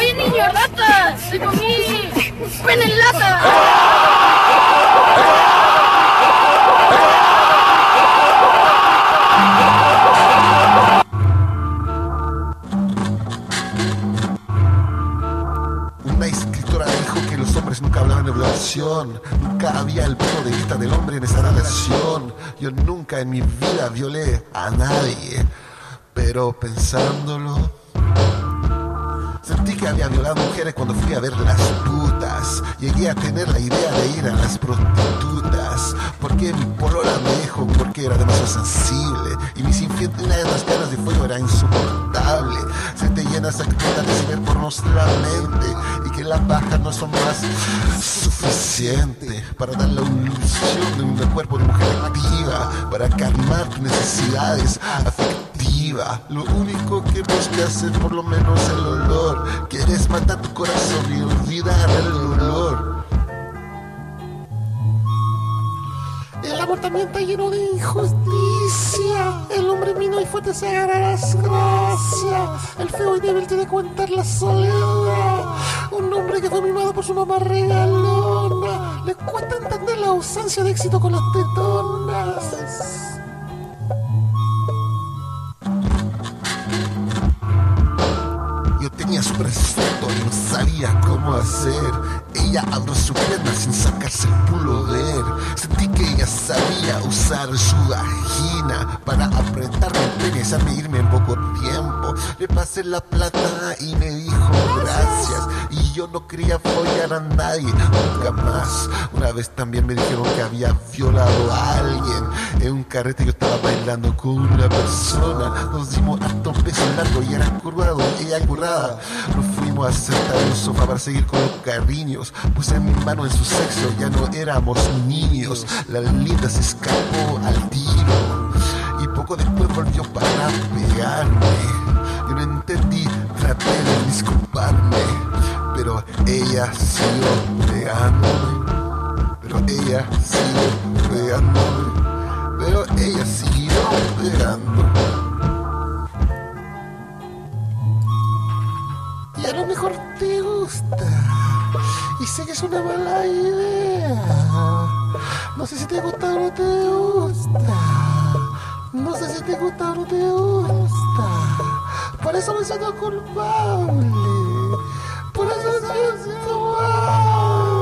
niño rata! ¡Te comí pene en lata! Una escritora dijo que los hombres nunca hablaban de violación. Nunca había el punto de vista del hombre en esa relación. Yo nunca en mi vida violé a nadie. Pero pensándolo, sentí que había violado mujeres cuando fui a ver las putas. Llegué a tener la idea de ir a las prostitutas, porque mi polola me dijo porque era demasiado sensible y mis infinitas ganas de fuego era insoportable. Se te llenas de actividades y ver por nuestra mente, y que las bajas no son más suficiente para dar la ilusión de un cuerpo de mujer activa, para calmar tus necesidades afectivas. Lo único que buscas es por lo menos el olor. Quieres matar tu corazón y olvidar el dolor. El amor también está lleno de injusticia. El hombre mino y fuerte se agarra a las gracias. El feo y débil tiene que aguantar la soledad. Un hombre que fue mimado por su mamá regalona. Le cuesta entender la ausencia de éxito con las tetonas. Yo tenía su presunto y no sabía cómo hacer. Ella abrió su pierna sin sacarse el pullover. Sentí que ella sabía usar su vagina para apretarme el pene y hacerme irme en poco tiempo. Le pasé la plata y me dijo gracias. Y yo no quería follar a nadie, nunca más. Una vez también me dijeron que había violado a alguien. En un carrete yo estaba bailando con una persona. Nos dimos hasta un beso largo y era curvado, ella currada. Nos fuimos a sentar en un sofá para seguir con los cariños. Puse mi mano en su sexo, ya no éramos niños. La linda se escapó al tiro y poco después volvió para pegarme. Yo no entendí, traté de disculparme, pero ella siguió pegándome. Pero ella siguió pegándome. Pero ella siguió pegándome. Y a lo mejor te gusta, y sé que es una mala idea. No sé si te gusta o no te gusta. No sé si te gusta o no te gusta. Por eso me siento culpable. Por eso me siento mal.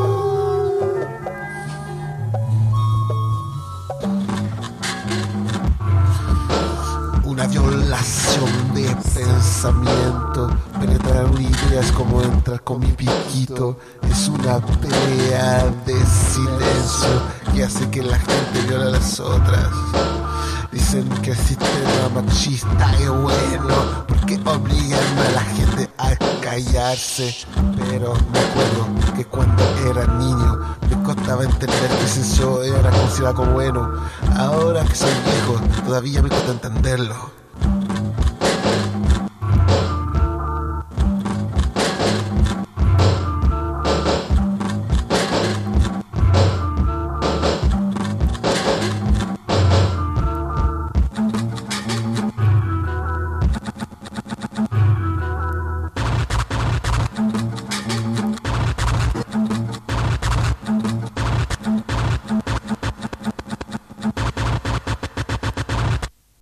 Una violación de pensamiento. Penetrar una idea es como entrar con mi piquito. Es una pelea de silencio que hace que la gente viole a las otras. Dicen que el sistema machista es bueno porque obligan a la gente a callarse. Pero me acuerdo que cuando era niño me costaba entender que si yo era considerado como bueno. Ahora que soy viejo todavía me cuesta entenderlo.